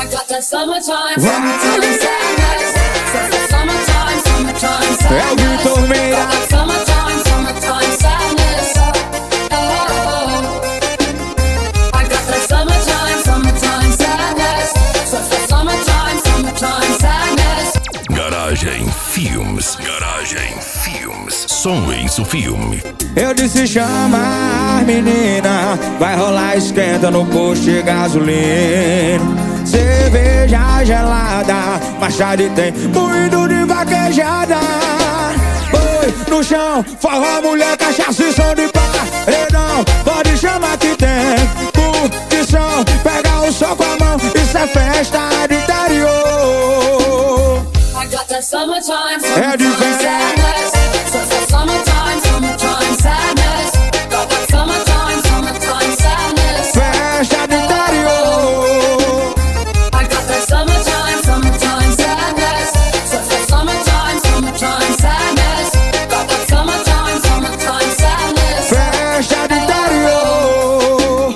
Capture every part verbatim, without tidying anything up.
I got that summertime, summertime sadness. Summertime, summertime sadness. É o Vitor Meira. Got that summertime, summertime sadness. Oh, I got that summertime, summertime sadness. Summertime, summertime sadness. Garagem Filmes. Garagem Filmes. Som Enzo Filme. Eu disse chama as menina, vai rolar esquenta no posto de gasolina. Cerveja gelada, mais tarde tem moído de vaquejada. Oi, no chão, forró, mulher, cachaça e som de paredão. Pode chamar que tem curtição, pega o sol com a mão, isso é festa de interior. I got that summertime, É de summertime sadness. Summertime, summertime sadness. Got that summertime, summertime sadness. festa de interior. I got that summertime, summertime sadness. Summertime, summertime sadness. Got that summertime, summertime sadness. Festa de interior.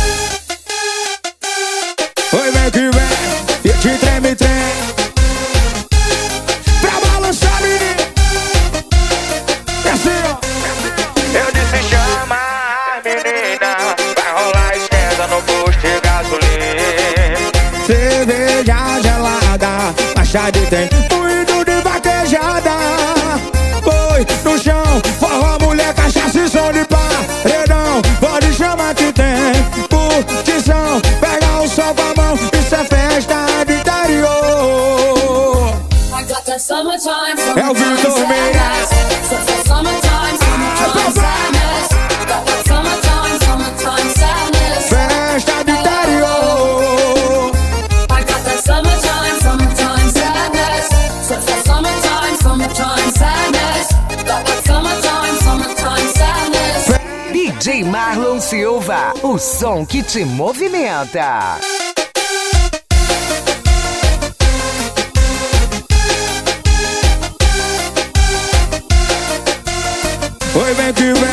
Oi, vem que vem, e te treme, treme. Pra balançar, menino. É assim, ó. Eu disse chama a menina, vai rolar esquenta no posto de gasolina. Cerveja gelada, mais tarde tem moído de vaquejada. Oi, no chão, forró, mulher, cachaça e som de paredão. Pode chamar que tem curtição, pega o sol com a mão, isso é festa de interior. I got that summertime, É o summertime Vitor Meira. sadness. Summertime, summertime sadness. Got that summertime, summertime sadness. Festa de interior. I got that summertime, summertime sadness. Summertime, summertime sadness. Got that summertime, summertime sadness. D J Marlon Silva, o som que te movimenta. Oi, vem que vem.